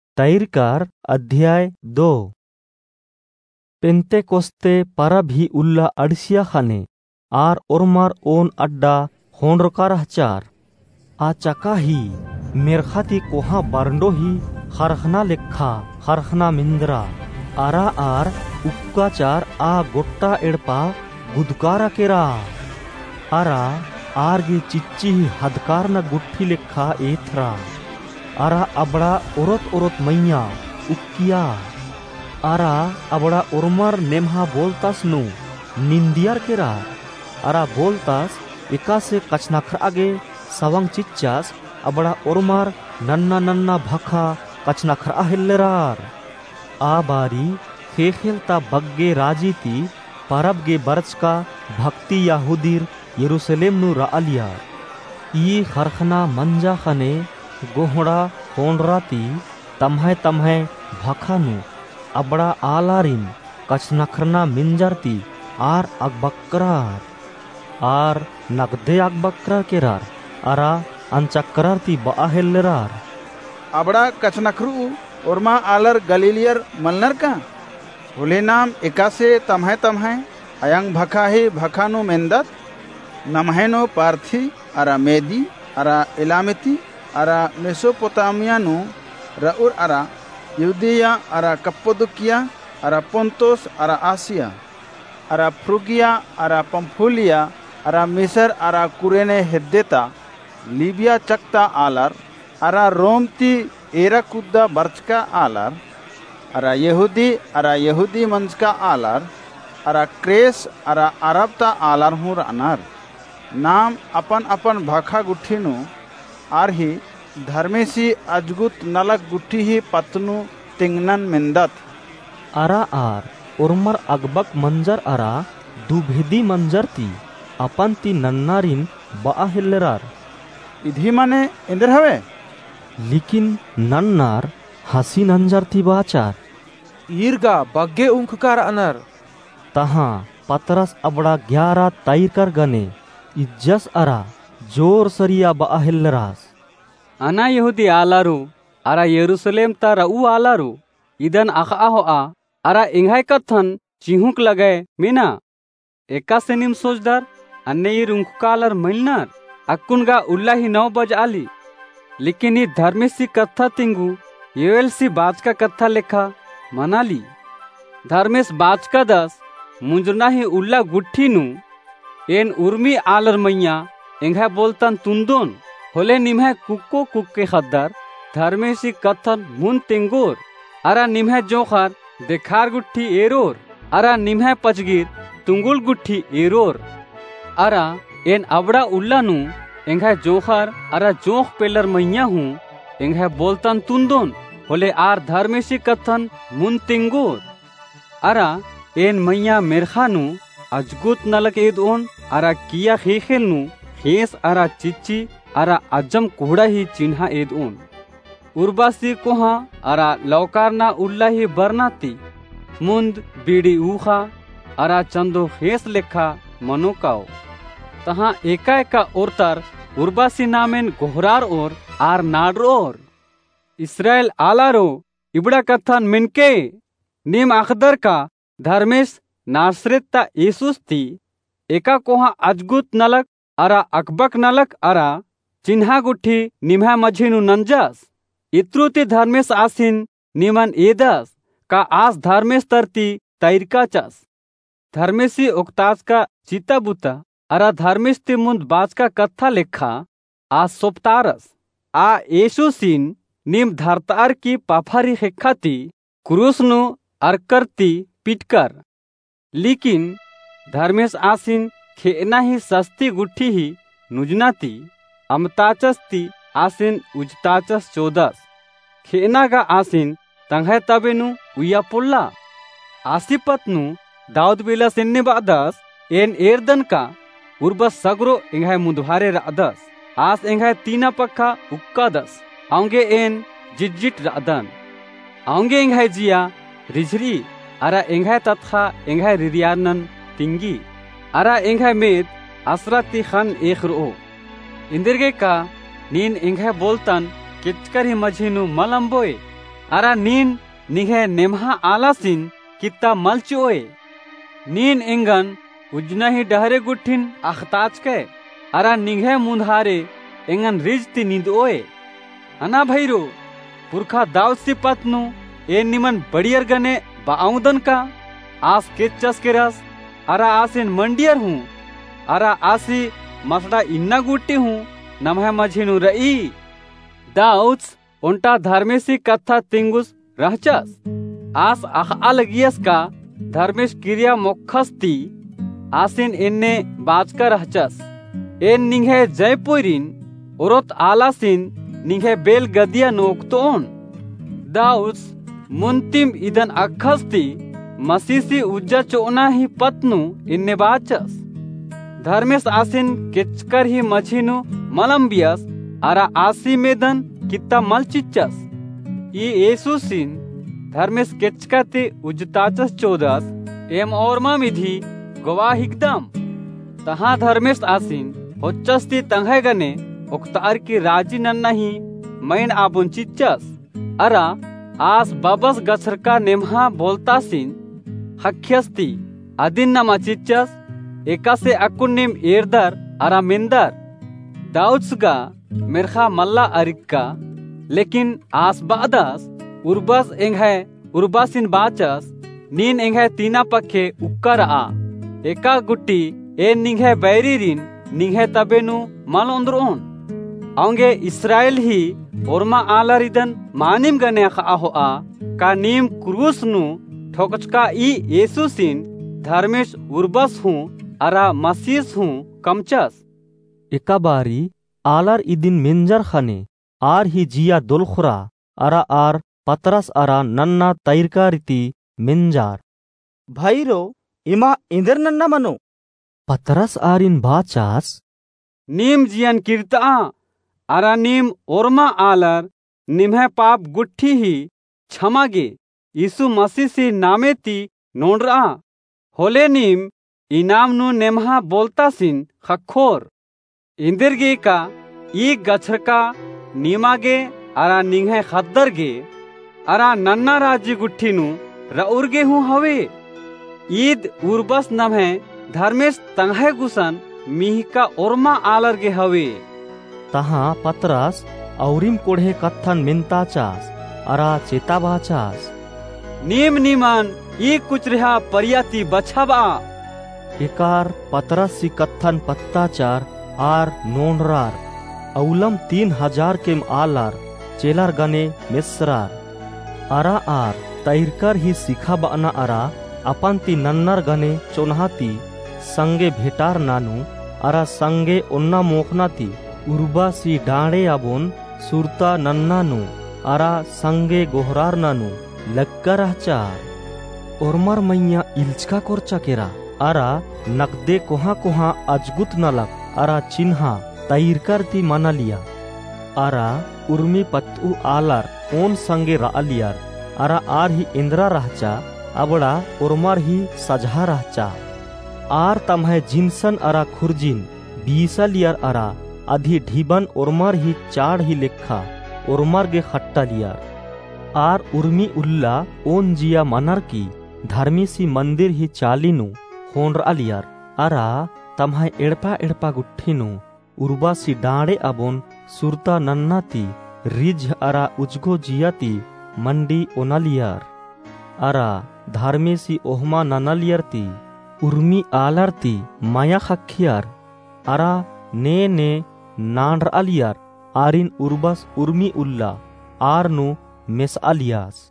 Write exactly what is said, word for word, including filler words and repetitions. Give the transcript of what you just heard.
तैरकार अध्याय दो। पेंतेकोस्ते परब ही उल्ला अड़सिया खाने आर ओरमार ओन अड्डा होंडरकार हचार आ चका ही मेरखाती कोहा बारंडो ही खरखना लेखा खरखना मिंद्रा आरा आर उपकाचार आ गोट्टा एड़पा गुदकारा केरा आरा आरगे चिच्ची ही हदकार न गुट्ठी लेखा एथरा आरा अबड़ा ओरत ओरत मैया उक्किया आरा अबड़ा ओरमार नेमहा बोलतास नु निंदियार केरा आरा बोलतास एका से कचनाखर आगे सवंग चिच्चास अबड़ा ओरमार नन्ना नन्ना भखा कचनाखर आहिल्लरार आ बारी खेखेलता बग्गे राजीती परब गे बरच का भक्ति याहुदीर यरूशलेम नु रालिया ई खरखना मंजा खने गोहड़ा होंडराती तम्हे तम्हे भखानु अबड़ा आलारिन कचनखरना मिंजरती आर अकबक्रार आर नगदे अकबक्रार केरार आरा अंचक्रारती बाहेलरार अबड़ा कचनखरू ओरमा आलर गलीलियर मलनर का होले नाम एकासे तम्हे तम्हे अयंग भखा ही भखानु मेंदत नमहेनो पार्थी अरा मेदी अरा इलामिती अरा मेसोपोटामियानु रउर अरा यूदिया अरा कप्पदुकिया अरा पोंतोस अरा आसिया अरा फ्रुगिया अरा पंफुलिया अरा मिसर अरा कुरेने हेद्देता लीबिया चक्ता आलर अरा रोमती एरा कुद्दा बर्चका आलर अरा यहूदी अरा यहूदी मंचका आलर अरा क्रेस अरा अरबता आलर हूँ अनार नाम अपन अपन भाखा गुठीनु आर ही धर्मेसी अजगुत नलक गुट्ठी ही पतनु तिंगनन मिंदत अरा आर उर्मर अगबक मंजर अरा दुभेदी मंजर ती अपन ती नन्नारिन बाहिल्लरार इधी माने इंदर हवे लेकिन नन्नार हसी नंजर थी बाचार ईरगा बग्गे उंखकार अनर तहाँ पतरस अबड़ा ग्यारह ताइर कर गने इज्जस अरा जोर सरिया बाहिल्लरास अना यहूदी आलारू अरा यरूशलेम ता रऊ आलारू इदन अखा हो आ अरा इंघाय कथन चिहुक लगे मीना एका से निम सोचदार अन्ने ये रुंखकालर मिलनर अक्कुनगा उल्ला ही नौ बज आली लेकिन ये धर्मेसी कथा तिंगु योएल सी बाज का कथा लेखा मनाली धर्मेश बाज का दस मुंजना ही उल्ला गुट्ठी नु एन उर्मी आलर मैया इंघाय बोलतन तुंदोन होले निम्हे कुक्को कुक्के खद्दर धर्मेसी कथन मुन तिंगोर अरा निम्हे जोखर देखार गुट्ठी एरोर अरा निम्हे पचगीर तुंगुल गुट्ठी एरोर अरा एन अबड़ा उल्ला नु एंघे जोखर अरा जोख पेलर मैया हूँ एंघे बोलतन तुंदोन होले आर धर्मेसी कथन मुन तिंगोर अरा एन मैया मेरखा नु अजगुत नलक एद ओन अरा किया खेखेल नु खेस अरा चिच्ची अरा अजम कोहड़ा ही चिन्हा एद ओन उर्बासी कोहा अरा लौकारना उल्ला ही बरनाती मुंद बीड़ी ऊखा अरा चंदो खेस लेखा मनोकाओ तहाँ एका एका ओरतर उर्बासी नामेन गोहरार और आर नाडर और इसराइल आलारो इबड़ा कथन मिनके निम अखदर का धर्मेश नासरेता येसुस थी एका कोहा अजगुत नलक अरा अकबक नलक अरा चिन्हा गुट्ठी निम्हा मझीनु नंजस इत्रुति धर्मेश आसिन निमन एदस का आस धर्मेश तरती तैरका चस धर्मेशी उक्ताज का चिता बुता अरा धर्मेश ति मुंद बाज का कथा लेखा आ सोपतारस आ येसुसिन निम धरतार की पाफारी हेखाती क्रूसनु अरकरती पिटकर लेकिन धर्मेश आसिन खेना ही सस्ती गुट्ठी ही नुजनाती अमताचस्ती आसिन उजताचस चौदस खेना का आसिन तंघे तबेनु उया पुल्ला आसिपतनु दाऊद बिला सिन्ने बादस एन एर्दन का उर्बस सगरो इंघाय मुदहारे रादस आस इंघाय तीना पक्का उक्का दस आंगे एन जिज्जिट रादन आंगे इंघाय जिया रिझरी अरा इंघाय तत्खा इंघाय रिरियानन तिंगी अरा इंघाय मेद असराती खान एखरो इंदिरगे का नीन इंघाय बोलतन किचकर ही मझीनु मलंबोए ara nin ninghe nemha alasin kitta malchoe nin engan ujna hi dahre guttin akhtaachke ara ninghe mundhare engan rijti nindoe ana bhairo पुरखा दाऊद सी पत्नु ए निमन बड़ियर गने बाउदन का आस के चस के रस अरा आसिन मंडियर हूँ अरा आसी मसड़ा इन्ना गुट्टी हूँ नमह मझिनु रई दाऊद उन्टा धर्मेसी कथा तिंगुस रहचस आस अख अलगियस का धर्मेश क्रिया मोखस्ती आसिन इन्ने बाजका रहचस एन निंगे जयपुरिन उरोत आलासिन निंगे बेल गदिया नोकतोन दाऊद मुंतिम इदन अखस्ती मसीसी उज्जा चोना ही पत्नु इन्ने बाचस धर्मेश आसिन किचकर ही मछिनु मलम्बियस अरा आसी मेदन कित्ता मलचिचस ई येसुसिन धर्मेश किचकते उजताचस चोदस एम औरमा मिधि गवाहिकदम तहा धर्मेश आसिन होच्चस्ती तंघे गने उक्तार की राजी नन्ना ही मैन आबुन चिच्चस अरा आस बबस गछर का नेमहा बोलता सिन हख्यस्ती अदिन नमा चिच्चस एका से अकुन नेम एरदर अरा मिंदर दाऊदसगा मेरखा मल्ला अरिक्का लेकिन आस बादस उर्बस एंघे उर्बासिन बाचस नीन एंघे तीना पखे उक्कर आ एका गुट्टी ए निंघे बैरीरिन निंघे तबेनु मल उंद्रोन आंगे इस्राएल ही ओरमा आलारिदन मानिम गने आहो आ का नीम क्रूस नु ठोकचका ई येसुसिन धर्मेश उर्बस हूँ अरा मसीस हूँ कमचस एका बारी आलार इदिन मिंजर खाने आर ही जिया दुलखुरा अरा आर पतरस अरा नन्ना तैरका रीति मिंजार भाईरो इमा इंदर नन्ना मनो पतरस आरिन बाचास नीम जियन कीर्ता अरा नीम ओरमा आलर निम्हे पाप गुट्ठी ही क्षमागे यीशु मसीह सी नामे ती नोंडरा होले नीम इनाम नु नेमहा बोलता सिन खखोर इंदिरगे का ई गछर का नीमागे अरा निंगे खद्दरगे अरा नन्ना राजी गुट्ठी नु रउरगे हूँ हवे ईद उर्बस नम्हे धर्मेश तंघे गुसन मिहिका ओरमा आलरगे हवे तहा पतरस औरिम कोढ़े कत्थन मिंताचास अरा चेताबाचास नीम नीमान ई कुछ रहा परियाती बछाबा एकार पतरस सी कत्थन पत्ताचार आर नोनरार औलम तीन हजार केम आलार चेलार गने मिस्रार अरा आर तैरकर ही सिखा बाना अरा अपन ती नन्नर गने चोनहाती संगे भेटार नानु अरा संगे उन्ना मोखनाती उर्बासी डांडे आबोन सुरता नन्नानु अरा संगे गोहरार नानु लक्का रहचार ओरमर मैया इल्चका कोरचा केरा अरा नकदे कोहा कोहा अजगुत नलक अरा चिन्हा तैरकर ती मना लिया अरा उर्मी पत्तु आलार ओन संगे रालियार अरा आर ही इंद्रा रहचा अबड़ा ओरमर ही सजहा रहचा आर तमहे जिनसन अरा खुरजिन बीसा लियार अरा अधि ढीबन ओरमर ही चाड़ ही लेखा ओरमर गे खट्टा लियार आर उर्मी उल्ला ओन जिया मनर की धर्मी सी मंदिर ही चालीनु होनरा लियार अरा तमहे एड़पा एड़पा गुट्ठीनु उर्बा सी डांडे अबोन सुरता नन्नाती रिज अरा उजगो जियाती मंडी ओनालियार अरा धर्मी सी ओहमा ननलियरती उर्मी आलरती माया खखियार अरा ने ने नांड्र अलियार आरिन उर्बस उर्मी उल्ला आरनु मेस अलियास